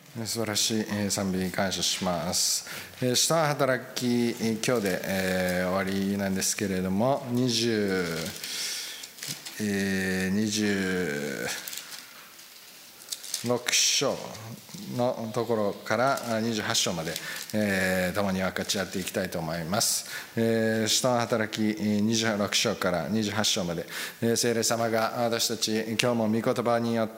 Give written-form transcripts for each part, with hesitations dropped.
素晴らしい賛美感謝します。使徒の働き、今日で終わりなんですけれども、26章のところから28章まで、共に分かち合っていきたいと思います。使徒の働き26章から28章まで、聖霊様が私たち今日も御言葉によって、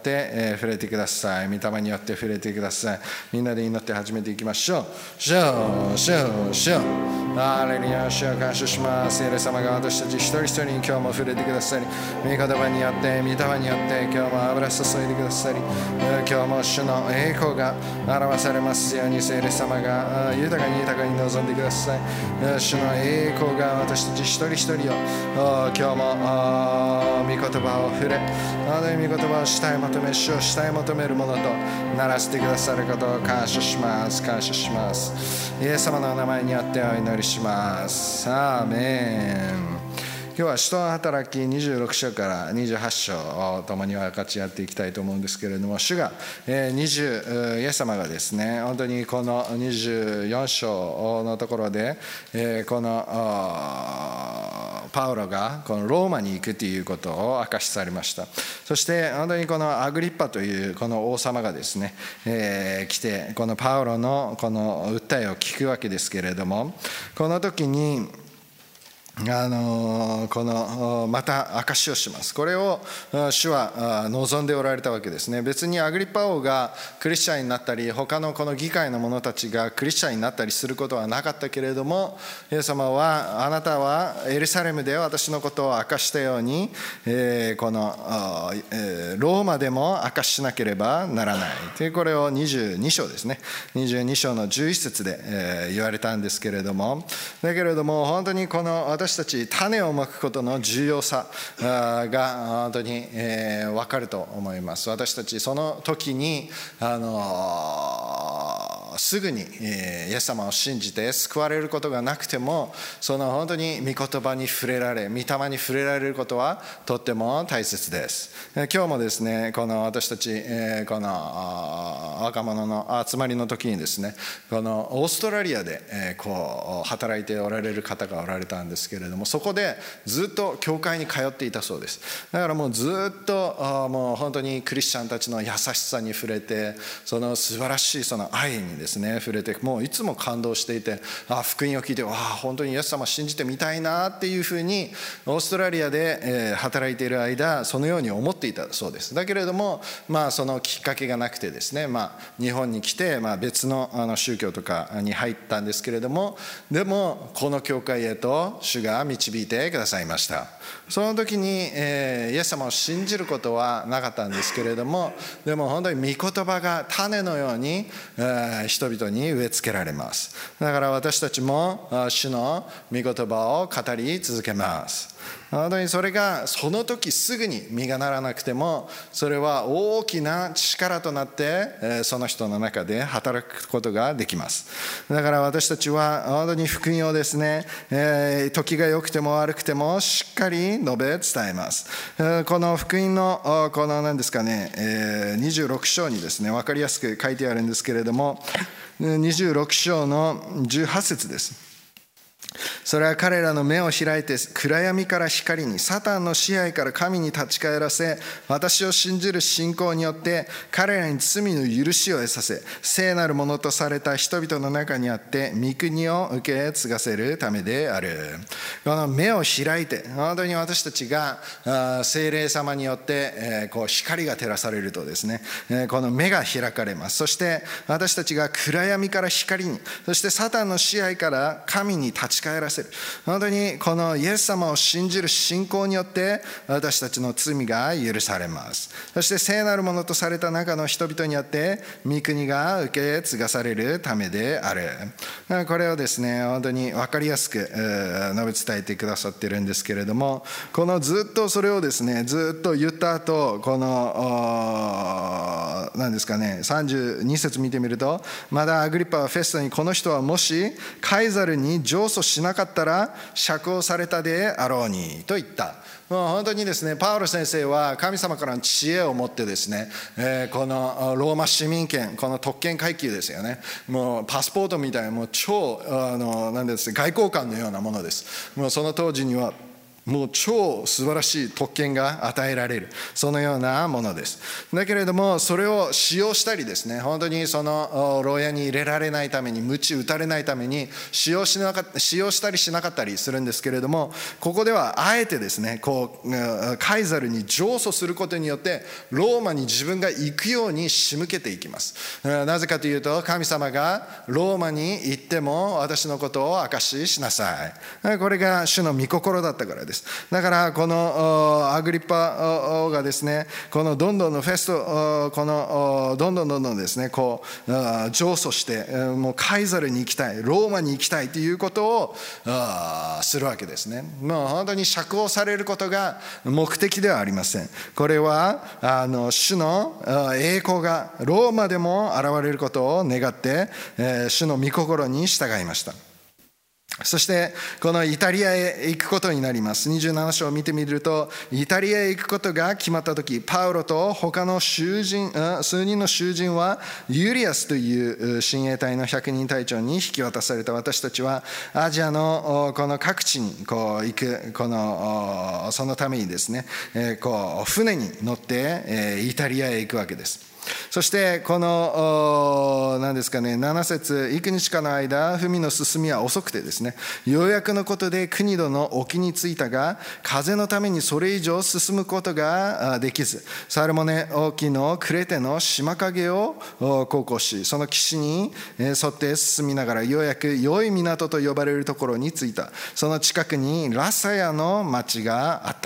触れてください。御霊によって触れてください。みんなで祈って始めていきましょう。主よ、主よ、主よ、ハレルヤ、主よ、感謝します。聖霊様が私たち一人一人に今日も触れてくださり、御言葉によって、御霊によって今日も油注いでくださり、今日も主の栄光が表されますように、聖霊様が豊かに望んでください。主の栄光が私たち一人一人を今日も御言葉を触れ、御言葉を主体求め、主を主体求めるものとならせてくださることを感謝します。感謝します。イエス様のお名前によってお祈りします。アーメン。今日は使徒の働き26章から28章を共に分かち合っていきたいと思うんですけれども、主がイエス様がですね、本当にこの24章のところでこのパウロがこのローマに行くということを明かしされました。そして本当にこのアグリッパというこの王様がですね、来てこのパウロのこの訴えを聞くわけですけれども、この時にこのまた証しをします。これを主は望んでおられたわけですね。別にアグリッパ王がクリスチャンになったり、他のこの議会の者たちがクリスチャンになったりすることはなかったけれども、イエス様はあなたはエルサレムで私のことを明かしたように、このローマでも明かししなければならないという、これを22章ですね、22章の11節で言われたんですけれども、だけれども本当にこの私たち種をまくことの重要さが本当に分かると思います。私たちその時にすぐにイエス様を信じて救われることがなくても、その本当に御言葉に触れられ、御霊に触れられることはとっても大切です。今日もですね、この私たちこの若者の集まりの時にですね、このオーストラリアでこう働いておられる方がおられたんですけれども、そこでずっと教会に通っていたそうです。だからもうずっともう本当にクリスチャンたちの優しさに触れて、その素晴らしいその愛にですね触れて、もういつも感動していて、福音を聞いて本当にイエス様を信じてみたいなっていうふうにオーストラリアで働いている間そのように思っていたそうです。だけれどもそのきっかけがなくてですね、日本に来て別の宗教とかに入ったんですけれども、でもこの教会へと主が導いてくださいました。その時にイエス様を信じることはなかったんですけれども、でも本当に御言葉が種のように人々に植え付けられます。だから私たちも主の御言葉を語り続けます。本当にそれがその時すぐに実がならなくても、それは大きな力となってその人の中で働くことができます。だから私たちは本当に福音をですね、時が良くても悪くてもしっかり述べ伝えます。この福音のこの何ですかね、26章にですね分かりやすく書いてあるんですけれども、26章の18節です。それは彼らの目を開いて暗闇から光に、サタンの支配から神に立ち返らせ、私を信じる信仰によって彼らに罪の許しを得させ、聖なるものとされた人々の中にあって御国を受け継がせるためである。この目を開いて、本当に私たちが聖霊様によってこう光が照らされるとですね、この目が開かれます。そして私たちが暗闇から光に、そしてサタンの支配から神に立ち返らせる。本当にこのイエス様を信じる信仰によって私たちの罪が許されます。そして聖なるものとされた中の人々によって御国が受け継がされるためである。これをですね本当に分かりやすく述べ伝えてくださっているんですけれども、このずっとそれをですねずっと言った後、この何ですかね、32節見てみると、まだアグリッパはフェストに、この人はもしカイザルに上訴しなかかったら釈放されたであろうにと言った。もう本当にですね、パウロ先生は神様からの知恵を持ってですね、このローマ市民権、この特権階級ですよね、もうパスポートみたいな、もう超なんです外交官のようなものです。もうその当時にはもう超素晴らしい特権が与えられる、そのようなものです。だけれども、それを使用したりですね、本当にその牢屋に入れられないために、鞭打たれないために使用したりしなかったりするんですけれども、ここではあえてですね、カイザルに上訴することによってローマに自分が行くように仕向けていきます。なぜかというと、神様がローマに行っても私のことを証ししなさい、これが主の御心だったからです。だからこのアグリッパがですね、このどんどんのフェスト、このどんどんですね、こう上訴して、もうカイザルに行きたい、ローマに行きたいということをするわけですね。もう本当に釈放されることが目的ではありません。これは主の栄光がローマでも現れることを願って、主の御心に従いました。そしてこのイタリアへ行くことになります。27章を見てみると、イタリアへ行くことが決まった時、パウロと他の数人の囚人はユリアスという親衛隊の100人隊長に引き渡された。私たちはアジアのこの各地に行くそのためにですね、船に乗ってイタリアへ行くわけです。そしてこの何ですかね、7節、幾日かの間文の進みは遅くてですね、ようやくのことでクニドの沖に着いたが、風のためにそれ以上進むことができず、サルモネ沖のクレテの島影を航行し、その岸に沿って進みながら、ようやく良い港と呼ばれるところに着いた。その近くにラサヤの町があった。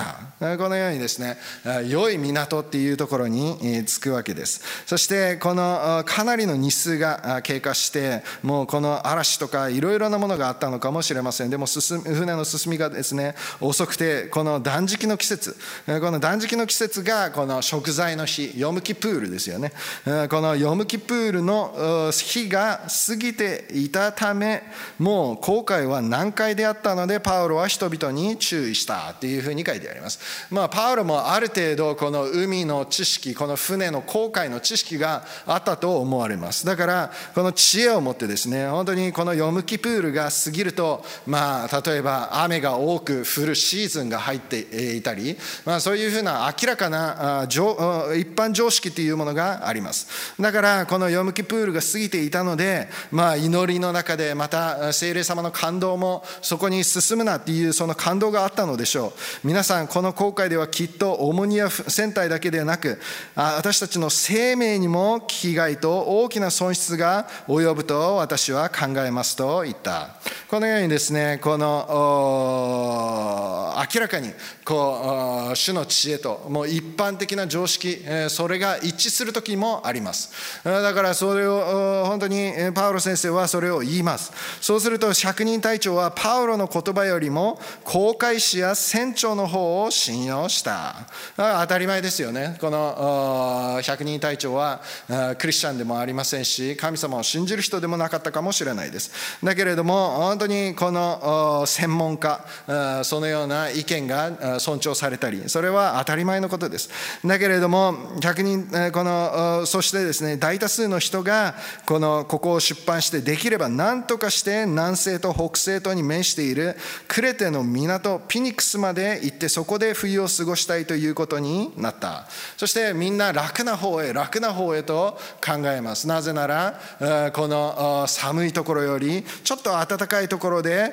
このようにですね、良い港っていうところに着くわけです。そしてこのかなりの日数が経過して、もうこの嵐とかいろいろなものがあったのかもしれません。でも船の進みがですね遅くて、この断食の季節、この断食の季節がこの贖罪の日、ヨムキプールですよね。このヨムキプールの日が過ぎていたため、もう航海は難解であったので、パウロは人々に注意したというふうに書いてあります。パウロもある程度この海の知識、この船の航海の知識があったと思われます。だからこの知恵を持ってですね、本当にこのヨムキプールが過ぎると、例えば雨が多く降るシーズンが入っていたり、そういうふうな明らかな一般常識というものがあります。だからこのヨムキプールが過ぎていたので、祈りの中でまた聖霊様の感動もそこに進むなっていうその感動があったのでしょう。皆さんこの航海ではきっとオモニア船体だけでなく、私たちの生命にも危害と大きな損失が及ぶと私は考えますと言った。このようにですね、この明らかに主の知恵ともう一般的な常識、それが一致する時もあります。だからそれを本当にパウロ先生はそれを言います。そうすると100人隊長はパウロの言葉よりも航海士や船長の方を信用した。当たり前ですよね。この100人隊長はクリスチャンでもありませんし、神様を信じる人でもなかったかもしれないです。だけれども本当にこの専門家、そのような意見が尊重されたり、それは当たり前のことです。だけれども100人そしてですね、大多数の人がここを出版して、できれば何とかして南西と北西とに面しているクレテの港ピニクスまで行って、そこで冬を過ごしたいということになった。そしてみんな楽な方へと考えます。なぜならこの寒いところよりちょっと暖かいところで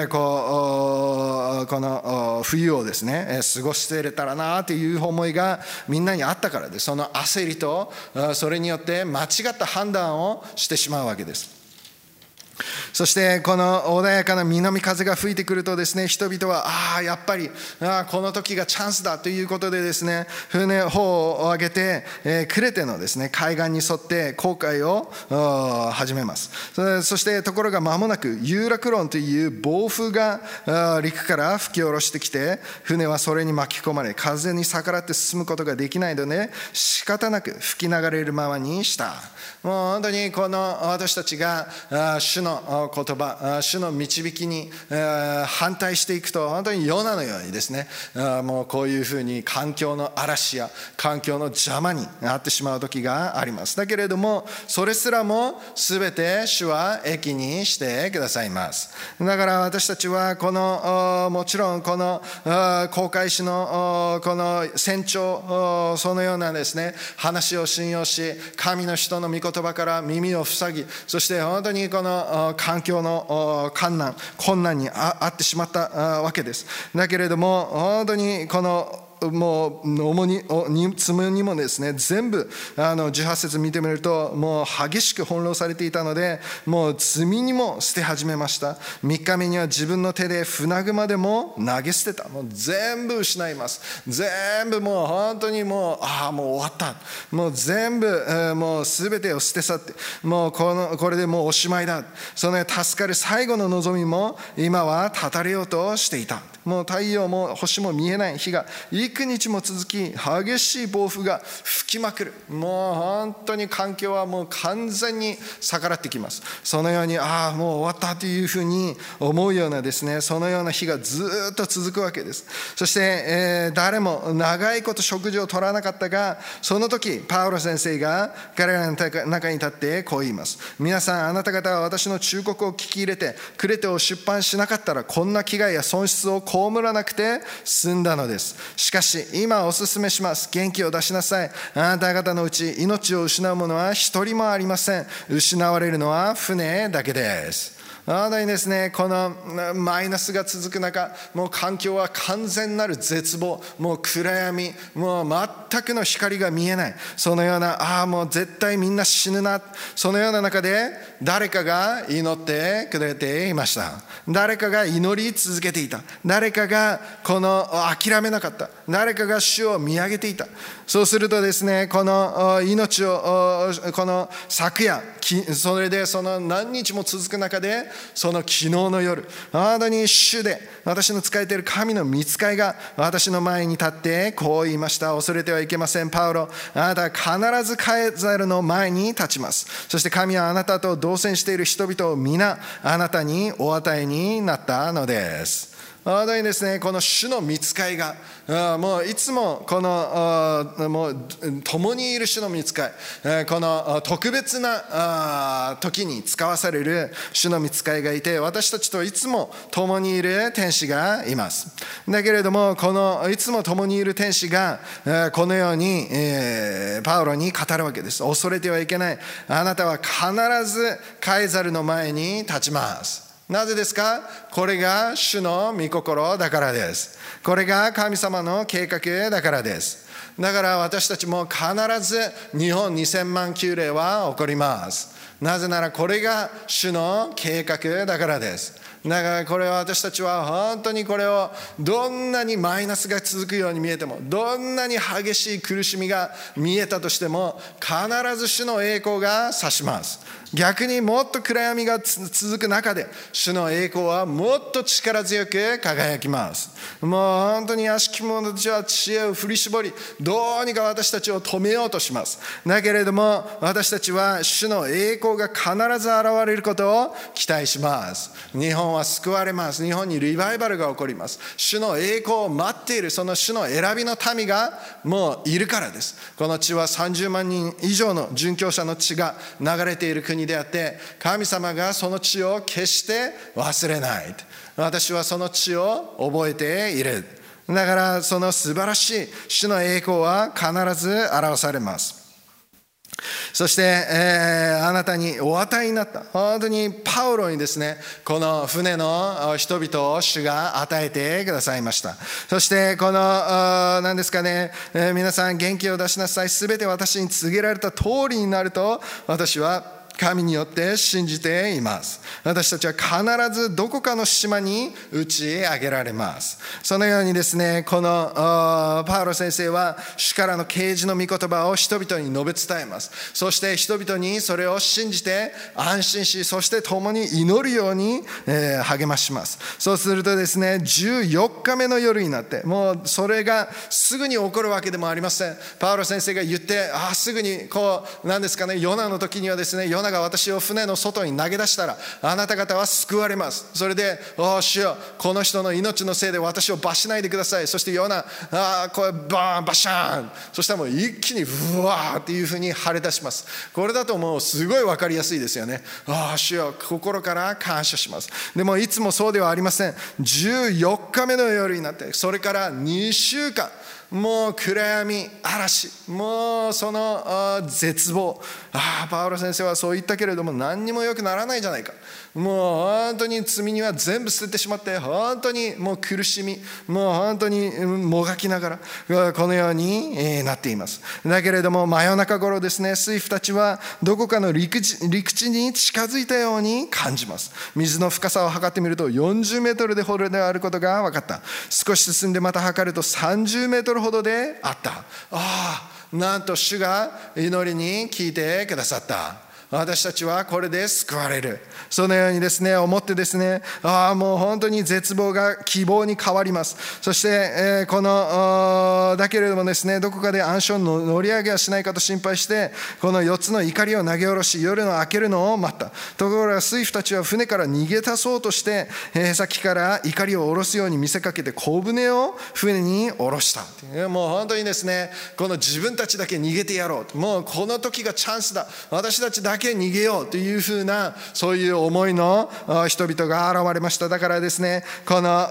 この冬をですね過ごしてれたらなという思いがみんなにあったからです。その焦りとそれによって間違った判断をしてしまうわけです。そしてこの穏やかな南風が吹いてくるとですね、人々はやっぱりこの時がチャンスだということでですね、船帆を上げてクレテのですね海岸に沿って航海を始めます。そしてところが間もなくユーラクロンという暴風が陸から吹き下ろしてきて、船はそれに巻き込まれ風に逆らって進むことができないので、仕方なく吹き流れるままにした。もう本当にこの私たちが主の言葉、主の導きに反対していくと、本当にヨナのようにですね、もうこういうふうに環境の嵐や環境の邪魔になってしまう時があります。だけれども、それすらも全て主は益にしてくださいます。だから私たちはもちろんこの航海士のこの船長、そのようなですね話を信用し、神の人の御言葉から耳を塞ぎ、そして本当にこの環境の困難にあってしまったわけです。だけれども本当にこのもう重に積むにもですね、全部18節見てみると、もう激しく翻弄されていたので、もう罪にも捨て始めました。3日目には自分の手で船具までも投げ捨てた。もう全部失います。全部もう本当にもうもう終わった。もう全部もう全てを捨て去って、もうこれでもうおしまいだ。その助かる最後の望みも今は絶たれようとしていた。もう太陽も星も見えない日が幾日も続き、激しい暴風が吹きまくる。もう本当に環境はもう完全に逆らってきます。そのようにもう終わったというふうに思うようなですね、そのような日がずっと続くわけです。そして、誰も長いこと食事を取らなかったが、その時パウロ先生が彼らの中に立ってこう言います。皆さん、あなた方は私の忠告を聞き入れてクレテを出版しなかったら、こんな危害や損失を被らなくて済んだのです。しかし今お勧めします。元気を出しなさい。あなた方のうち命を失う者は一人もありません。失われるのは船だけです。本当にですね、このマイナスが続く中、もう環境は完全なる絶望、もう暗闇、もう全くの光が見えない、そのようなもう絶対みんな死ぬな、そのような中で誰かが祈ってくれていました。誰かが祈り続けていた。誰かが諦めなかった。誰かが主を見上げていた。そうするとですね、この命をこの昨夜、それでその何日も続く中で、その昨日の夜、本当に主で私の仕えている神の御使いが私の前に立ってこう言いました。恐れてはいけません、パウロ。あなたは必ずカエザルの前に立ちます。そして神はあなたと同棲している人々を皆あなたにお与えになったのです。本当にですね、この主の御使いがもういつももう共にいる主の御使い、この特別な時に使わされる主の御使いがいて、私たちといつも共にいる天使がいます。だけれども、このいつも共にいる天使がこのようにパウロに語るわけです。恐れてはいけない。あなたは必ずカエザルの前に立ちます。なぜですか？これが主の御心だからです。これが神様の計画だからです。だから私たちも必ず日本2000万級例は起こります。なぜならこれが主の計画だからです。だからこれは私たちは本当にこれをどんなにマイナスが続くように見えても、どんなに激しい苦しみが見えたとしても、必ず主の栄光が差します。逆にもっと暗闇が続く中で、主の栄光はもっと力強く輝きます。もう本当に悪しき者たちは知恵を振り絞り、どうにか私たちを止めようとします。だけれども私たちは主の栄光が必ず現れることを期待します。日本は救われます。日本にリバイバルが起こります。主の栄光を待っている、その主の選びの民がもういるからです。この地は30万人以上の殉教者の血が流れている国であって、神様がその血を決して忘れない。私はその血を覚えている。だからその素晴らしい主の栄光は必ず表されます。そして、あなたにお与えになった、本当にパウロにですね、この船の人々を主が与えてくださいました。そしてこの何ですかね、皆さん元気を出しなさい。すべて私に告げられた通りになると私は神によって信じています。私たちは必ずどこかの島に打ち上げられます。そのようにですね、このパウロ先生は主からの啓示の御言葉を人々に述べ伝えます。そして人々にそれを信じて安心し、そして共に祈るように励まします。そうするとですね、14日目の夜になって、もうそれがすぐに起こるわけでもありません。パウロ先生が言ってすぐに何ですかね、ヨナの時にはですね、夜中魚が私を船の外に投げ出したら、あなた方は救われます。それで、主よ、この人の命のせいで私を罰しないでください。そしてヨナ、これバーンバシャーン、そしたらもう一気にうわーっていうふうに晴れ出します。これだともうすごい分かりやすいですよね。主よ、心から感謝します。でもいつもそうではありません。14日目の夜になって、それから2週間、もう暗闇、嵐、もうその絶望。パウロ先生はそう言ったけれども、何にも良くならないじゃないか。もう本当に罪には全部捨ててしまって、本当にもう苦しみ、もう本当にもがきながらこのようになっています。だけれども真夜中頃ですね、水夫たちはどこかの陸地に近づいたように感じます。水の深さを測ってみると40メートルほどであることが分かった。少し進んでまた測ると30メートルほどであった。なんと主が祈りに聞いてくださった。私たちはこれで救われる。そのようにですね、思ってですね、もう本当に絶望が希望に変わります。そして、だけれどもですね、どこかで暗礁の乗り上げはしないかと心配して、この4つの怒りを投げ下ろし、夜の明けるのを待った。ところが水夫たちは船から逃げ出そうとして、先から怒りを下ろすように見せかけて小舟を船に下ろした。もう本当にですね、この自分たちだけ逃げてやろう。もうこの時がチャンスだ。私たちだけ逃げようというふうな、そういう思いの人々が現れました。だからですね、この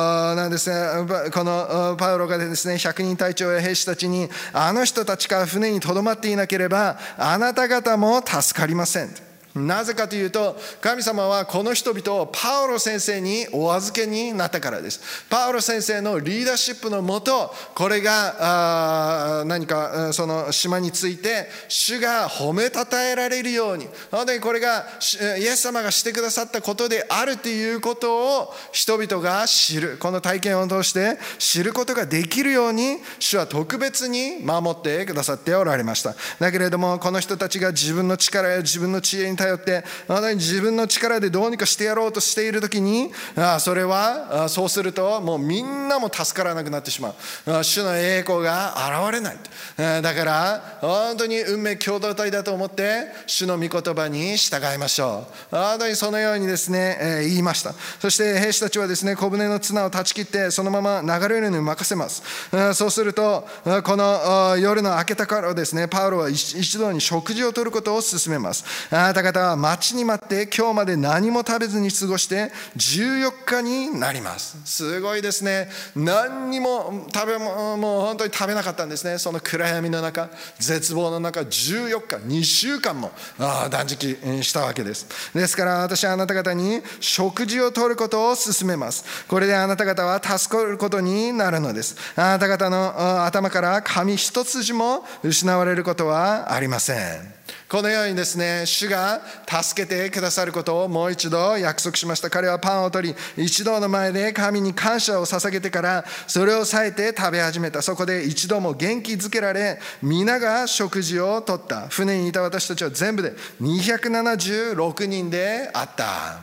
パウロがですね、100人隊長や兵士たちに、あの人たちが船にとどまっていなければあなた方も助かりません。なぜかというと、神様はこの人々をパウロ先生にお預けになったからです。パウロ先生のリーダーシップのもと、これが何かその島について主が褒めたたえられるように、本当にこれがイエス様がしてくださったことであるということを人々が知る、この体験を通して知ることができるように、主は特別に守ってくださっておられました。だけれども、この人たちが自分の力や自分の知恵に頼って自分の力でどうにかしてやろうとしているときに、それはそうするともうみんなも助からなくなってしまう。主の栄光が現れない。だから本当に運命共同体だと思って主の御言葉に従いましょう。本当にそのようにですね、言いました。そして兵士たちはですね、小舟の綱を断ち切ってそのまま流れるのに任せます。そうするとこの夜の明けた頃ですね、パウロは一同に食事を取ることを勧めます。あなた方は待ちに待って今日まで何も食べずに過ごして14日になります。すごいですね。何にももう本当に食べなかったんですね。その暗闇の中、絶望の中、14日2週間も断食したわけです。ですから私はあなた方に食事を取ることを勧めます。これであなた方は助かることになるのです。あなた方の頭から髪一筋も失われることはありません。このようにですね、主が助けてくださることをもう一度約束しました。彼はパンを取り、一同の前で神に感謝を捧げてからそれを裂いて食べ始めた。そこで一度も元気づけられ、皆が食事をとった。船にいた私たちは全部で276人であった。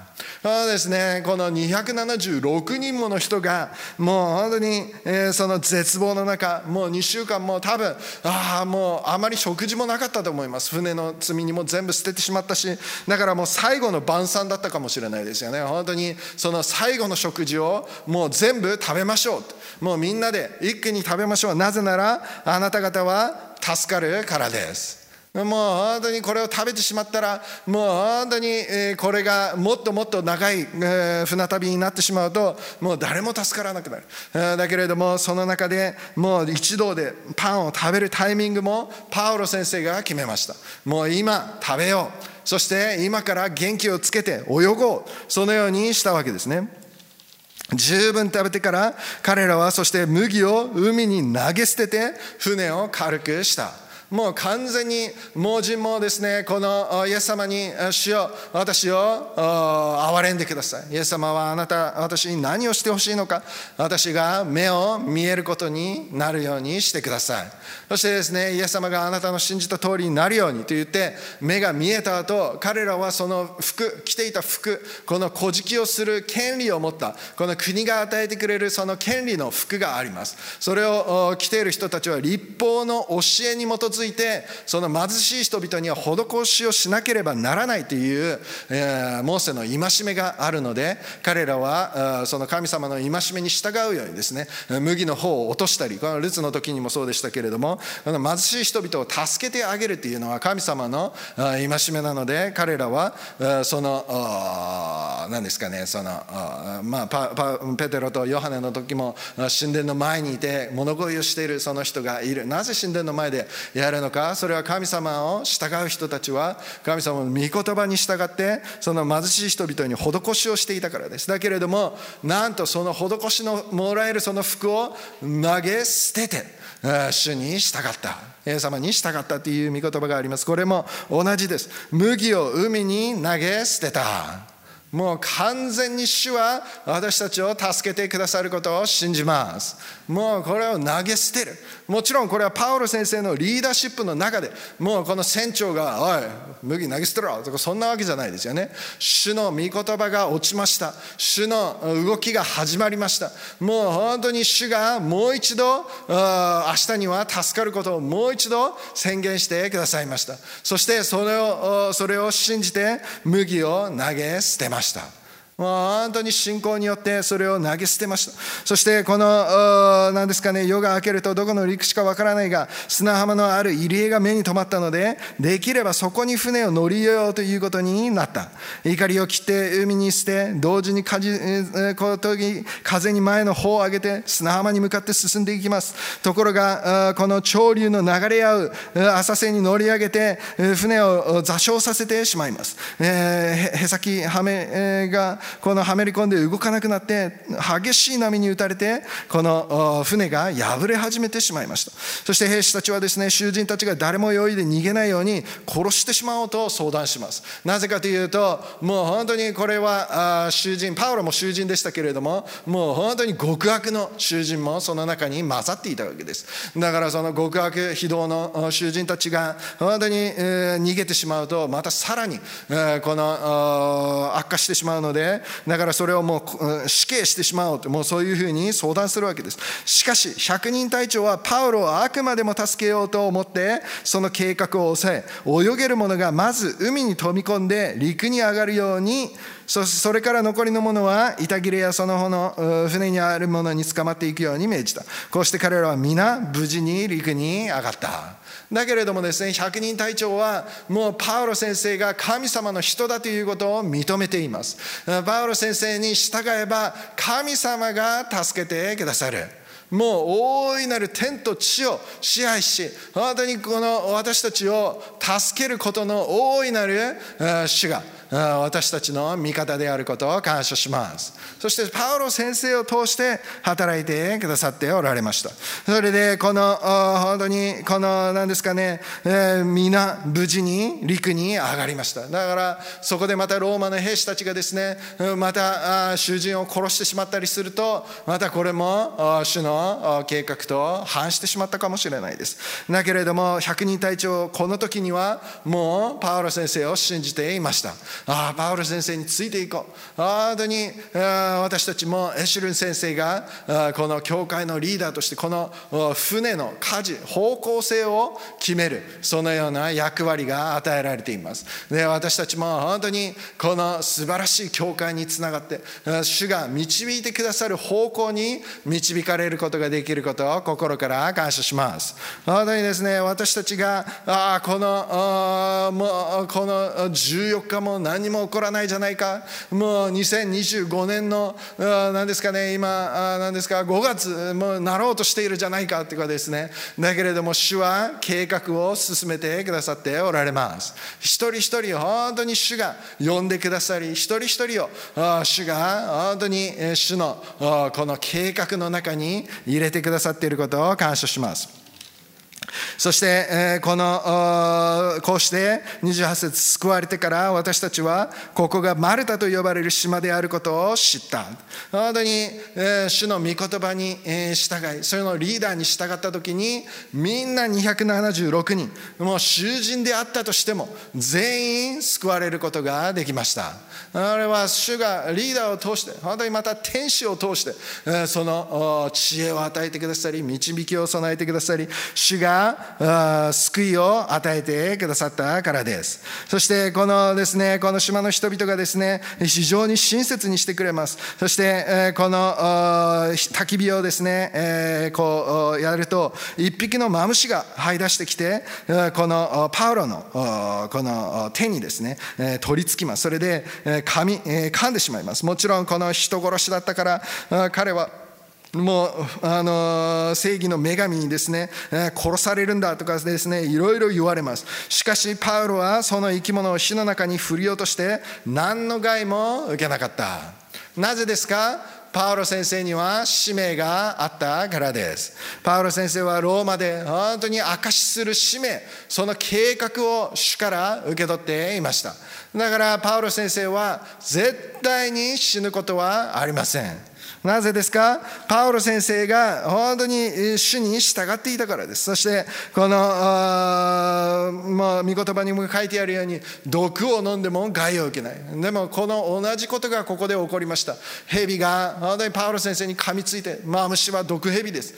そうですね、この276人もの人がもう本当にその絶望の中、もう2週間も多分もうあまり食事もなかったと思います。船の積み荷も全部捨ててしまったし、だからもう最後の晩餐だったかもしれないですよね。本当にその最後の食事をもう全部食べましょう、もうみんなで一気に食べましょう。なぜならあなた方は助かるからです。もう本当にこれを食べてしまったら、もう本当にこれがもっともっと長い船旅になってしまうと、もう誰も助からなくなる。だけれどもその中でもう一同でパンを食べるタイミングもパウロ先生が決めました。もう今食べよう、そして今から元気をつけて泳ごう、そのようにしたわけですね。十分食べてから彼らはそして麦を海に投げ捨てて船を軽くした。もう完全に盲人もですね、このイエス様に主よ、私を憐れんでください。イエス様は私に何をしてほしいのか、私が目を見えることになるようにしてください。そしてですね、イエス様があなたの信じた通りになるようにと言って目が見えた後、彼らはその着ていた服、この小敷をする権利を持った、この国が与えてくれるその権利の服があります。それを着ている人たちは立法の教えに基づづいて、その貧しい人々には施しをしなければならないという、モーセの戒めがあるので、彼らはその神様の戒めに従うようにですね、麦の方を落としたり、このルツの時にもそうでしたけれども、貧しい人々を助けてあげるというのは神様の戒めなので、彼らはその何ですかね、そのペテロとヨハネの時も神殿の前にいて物乞いをしているその人がいる。なぜ神殿の前でやるのか。それは神様を従う人たちは神様の御言葉に従ってその貧しい人々に施しをしていたからです。だけれども、なんとその施しのもらえるその服を投げ捨てて主に従った、イエス様に従ったという御言葉があります。これも同じです。麦を海に投げ捨てた。もう完全に主は私たちを助けてくださることを信じます。もうこれを投げ捨てる。もちろんこれはパウロ先生のリーダーシップの中で、もうこの船長がおい麦投げ捨てろとかそんなわけじゃないですよね。主の御言葉が落ちました。主の動きが始まりました。もう本当に主がもう一度明日には助かることをもう一度宣言してくださいました。そしてそれを信じて麦を投げ捨てました。もう本当に信仰によってそれを投げ捨てました。そしてこの何ですかね、夜が明けるとどこの陸地かわからないが砂浜のある入り江が目に留まったので、できればそこに船を乗り入れようということになった。怒りを切って海に捨て、同時に風に前の方を上げて砂浜に向かって進んでいきます。ところがこの潮流の流れ合う浅瀬に乗り上げて船を座礁させてしまいます。へさきはめがこのはめり込んで動かなくなって激しい波に打たれてこの船が破れ始めてしまいました。そして兵士たちはですね、囚人たちが誰も酔いで逃げないように殺してしまおうと相談します。なぜかというと、もう本当にこれは囚人、パウロも囚人でしたけれども、もう本当に極悪の囚人もその中に混ざっていたわけです。だからその極悪非道の囚人たちが本当に逃げてしまうとまたさらにこの悪化してしまうので、だからそれをもう死刑してしまおうと、もうそういうふうに相談するわけです。しかし百人隊長はパウロをあくまでも助けようと思ってその計画を抑え、泳げる者がまず海に飛び込んで陸に上がるように、それから残りの者は板切れやその方の船にある者に捕まっていくように命じた。こうして彼らは皆無事に陸に上がった。だけれどもですね、百人隊長はもうパウロ先生が神様の人だということを認めています。パウロ先生に従えば神様が助けてくださる。もう大いなる天と地を支配し、本当にこの私たちを助けることの大いなる主が私たちの味方であることを感謝します。そしてパウロ先生を通して働いてくださっておられました。それでこの本当にこの何ですかね、皆無事に陸に上がりました。だからそこでまたローマの兵士たちがですね、また囚人を殺してしまったりすると、またこれも主の計画と反してしまったかもしれないです。だけれども百人隊長、この時にはもうパウロ先生を信じていました。パウロ先生についていこう。本当に私たちもエシュルン先生がこの教会のリーダーとしてこの船の舵、方向性を決める、そのような役割が与えられています。で、私たちも本当にこの素晴らしい教会につながって主が導いてくださる方向に導かれることができることを心から感謝します。本当にですね、私たちがこの14日も何も起こらないじゃないか、もう2025年の何ですかね、今何ですか5月もうなろうとしているじゃないかというかですね、だけれども主は計画を進めてくださっておられます。一人一人を本当に主が呼んでくださり、一人一人を主が本当に主のこの計画の中に入れてくださっていることを感謝します。そしてこうして28節、救われてから私たちはここがマルタと呼ばれる島であることを知った。本当に主の御言葉に従い、そのリーダーに従った時にみんな276人、もう囚人であったとしても全員救われることができました。あれは主がリーダーを通して、本当にまた天使を通してその知恵を与えてくださり、導きを備えてくださり、主がら救いを与えてくださったからです。そしてこのですね、この島の人々がですね、非常に親切にしてくれます。そしてこの焚き火をですね、こうやると一匹のマムシが這い出してきて、このパウロのこの手にですね取り付きます。それで噛んでしまいます。もちろんこの人殺しだったから彼はもう正義の女神にですね殺されるんだとかですね、いろいろ言われます。しかしパウロはその生き物を火の中に振り落として何の害も受けなかった。なぜですか？パウロ先生には使命があったからです。パウロ先生はローマで本当に証しする使命、その計画を主から受け取っていました。だからパウロ先生は絶対に死ぬことはありません。なぜですか？パウロ先生が本当に主に従っていたからです。そしてこの御言葉にも書いてあるように、毒を飲んでも害を受けない。でもこの同じことがここで起こりました。蛇が本当にパウロ先生に噛みついて、虫は毒蛇です。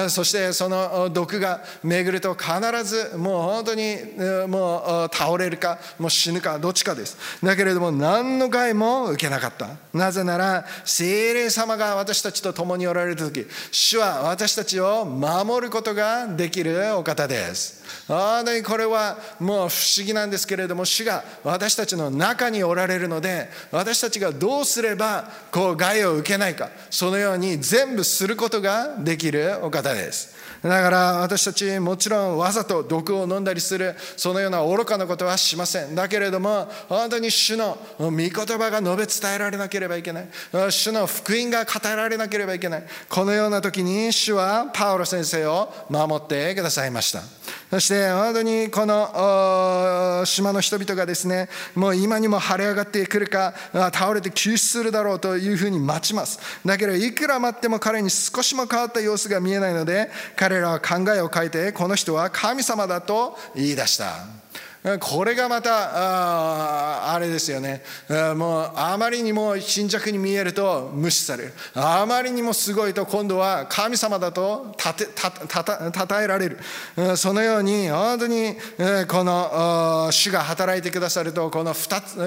そしてその毒が巡ると必ずもう本当にもう倒れるかもう死ぬかどっちかです。だけれども何の害も受けなかった。なぜなら聖霊様が私たちと共におられるとき、主は私たちを守ることができるお方です。本当にこれはもう不思議なんですけれども、主が私たちの中におられるので、私たちがどうすればこう害を受けないか、そのように全部することができるお方です。だから私たちもちろんわざと毒を飲んだりするそのような愚かなことはしません。だけれども本当に主の御言葉が述べ伝えられなければいけない、主の福音が語られなければいけない。このような時に主はパウロ先生を守ってくださいました。そして本当にこの島の人々がですね、もう今にも晴れ上がってくるか倒れて救出するだろうというふうに待ちます。だけどいくら待っても彼に少しも変わった様子が見えないので、彼らは考えを変えてこの人は神様だと言い出した。これがまたあれですよね。もうあまりにも貧弱に見えると無視される。あまりにもすごいと今度は神様だと称えられる。そのように本当にこの主が働いてくださるとこの2つ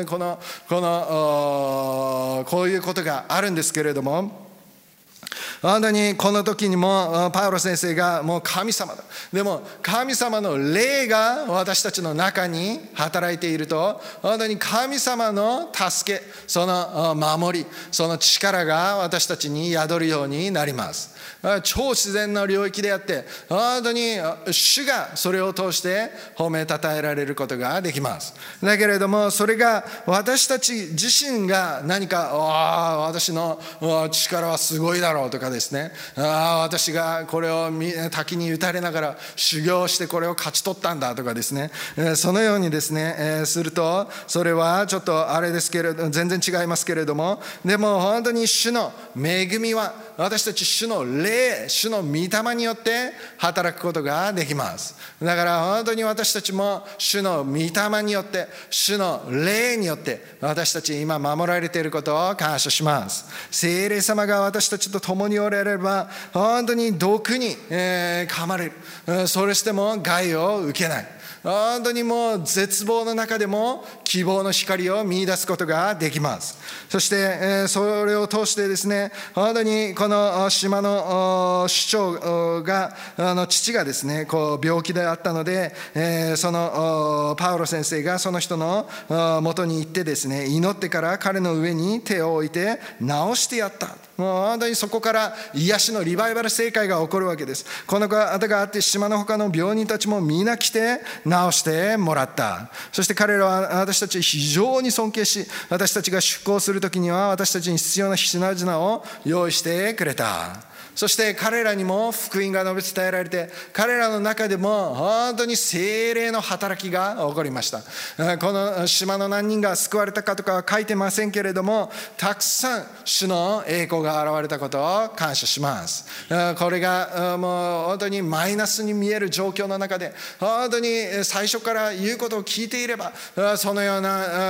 こういうことがあるんですけれども、本当にこの時にもパウロ先生がもう神様だ。でも神様の霊が私たちの中に働いていると、本当に神様の助け、その守り、その力が私たちに宿るようになります。超自然の領域であって、本当に主がそれを通して褒めたたえられることができます。だけれどもそれが私たち自身が何か私の力はすごいだろうとかですね、私がこれを滝に打たれながら修行してこれを勝ち取ったんだとかですね、そのようにですねすると、それはちょっとあれですけれど全然違いますけれども、でも本当に主の恵みは私たち主の霊、主の御霊によって働くことができます。だから本当に私たちも主の御霊によって、主の霊によって私たち今守られていることを感謝します。聖霊様が私たちと共におられれば本当に毒に噛まれる、それしても害を受けない。本当にもう絶望の中でも希望の光を見出すことができます。そしてそれを通してですね、本当にこの島の首長が父がですねこう病気であったので、そのパウロ先生がその人の元に行ってですね祈ってから彼の上に手を置いて治してやった。もう本当にそこから癒しのリバイバル聖会が起こるわけです。この方があって島の他の病人たちも皆来て治してもらった。そして彼らは私たちを非常に尊敬し、私たちが出航する時には私たちに必要な品々を用意してくれた。そして彼らにも福音が述べ伝えられて、彼らの中でも本当に聖霊の働きが起こりました。この島の何人が救われたかとかは書いてませんけれども、たくさん主の栄光が現れたことを感謝します。これがもう本当にマイナスに見える状況の中で、本当に最初から言うことを聞いていればそのような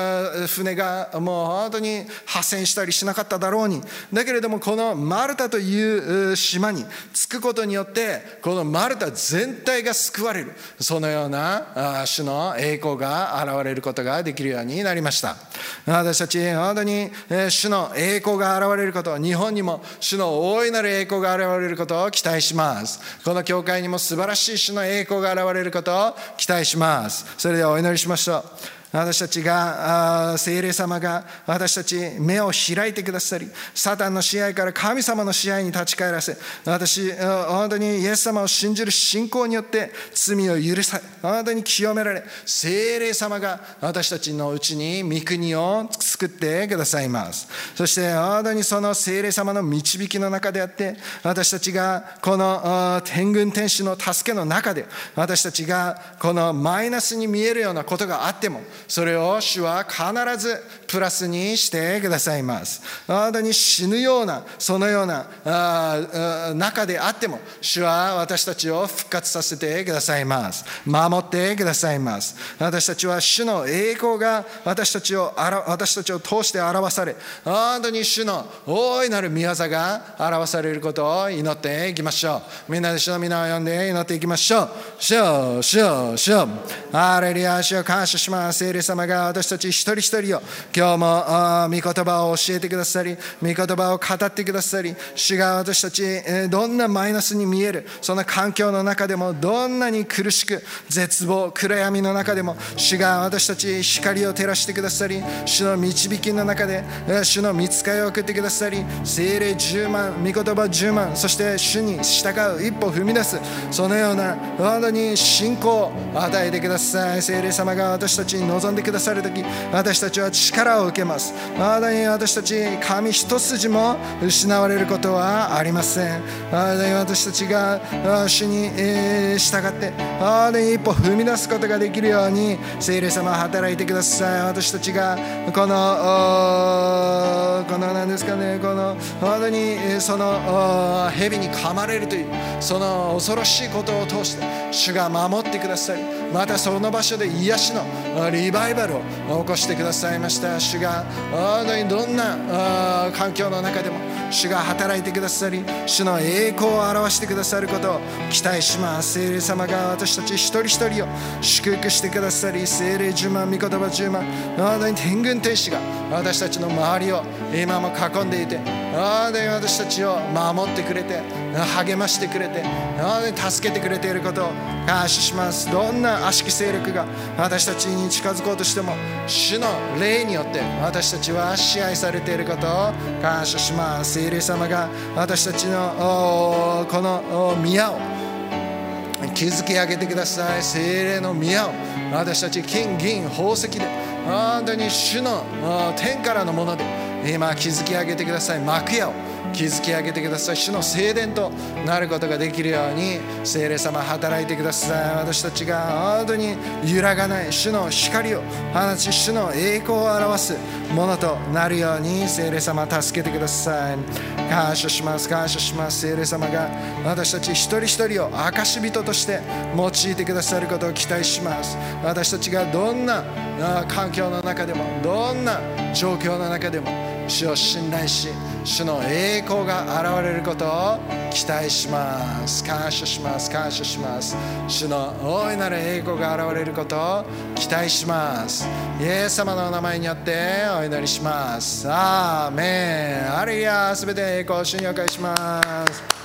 船がもう本当に破船したりしなかっただろうに、だけれどもこのマルタという島に着くことによってこのマルタ全体が救われる、そのような主の栄光が現れることができるようになりました。私たち本当に主の栄光が現れること、日本にも主の大いなる栄光が現れることを期待します。この教会にも素晴らしい主の栄光が現れることを期待します。それではお祈りしましょう。私たちが聖霊様が私たち目を開いてくださり、サタンの支配から神様の支配に立ち返らせ、私本当にイエス様を信じる信仰によって罪を許され、本当に清められ、聖霊様が私たちのうちに御国を作ってくださいます。そして本当にその聖霊様の導きの中であって、私たちがこの天軍天使の助けの中で、私たちがこのマイナスに見えるようなことがあっても、それを主は必ずプラスにしてくださいます。本当に死ぬようなそのような中であっても、主は私たちを復活させてくださいます。守ってくださいます。私たちは主の栄光が私たちを通して表され、本当に主の大いなる御業が表されることを祈っていきましょう。みんなで主の皆を呼んで祈っていきましょう。主よハレルヤ、主を感謝します。聖霊様が私たち一人一人を今日も御言葉を教えてくださり、御言葉を語ってくださり、主が私たちどんなマイナスに見えるその環境の中でも、どんなに苦しく絶望暗闇の中でも、主が私たち光を照らしてくださり、主の導きの中で主の御使いを送ってくださり、聖霊10万、御言葉10万、そして主に従う一歩踏み出す、そのような本当に信仰を与えてください。聖霊様が私たちに望んでくださるとき、私たちは力を受けます。まだに私たち神一筋も失われることはありません。まだに私たちが主に従って一歩踏み出すことができるように聖霊様働いてください。私たちがこの何ですかね、この本当にその蛇に噛まれるというその恐ろしいことを通して主が守ってくださり、またその場所で癒しのリバイバルを起こしてくださいました。主が本当にどんな環境の中でも主が働いてくださり、主の栄光を表してくださることを期待します。聖霊様が私たち一人一人を祝福してくださり、聖霊10万、御言葉10万、本当に天軍天使が私たちの周りを今も囲んでいて、本当に私たちを守ってくれて励ましてくれて、本当に助けてくれていることを感謝します。どんな悪しき勢力が私たちに近づこうとしても、主の霊によって私たちは支配されていることを感謝します。聖霊様が私たちのこの宮を築き上げてください。聖霊の宮を私たち金銀宝石で本当に主の天からのもので今築き上げてください。幕屋を築き上げてください。主の聖殿となることができるように聖霊様働いてください。私たちが本当に揺らがない主の光を放ち、主の栄光を表すものとなるように聖霊様助けてください。感謝します、感謝します。聖霊様が私たち一人一人を証人として用いてくださることを期待します。私たちがどんな環境の中でも、どんな状況の中でも主を信頼し、主の栄光が現れることを期待します。感謝します、感謝します。主の大いなる栄光が現れることを期待します。イエス様のお名前によってお祈りします。アーメン。ハレルヤ。すべて栄光を主にお返しします。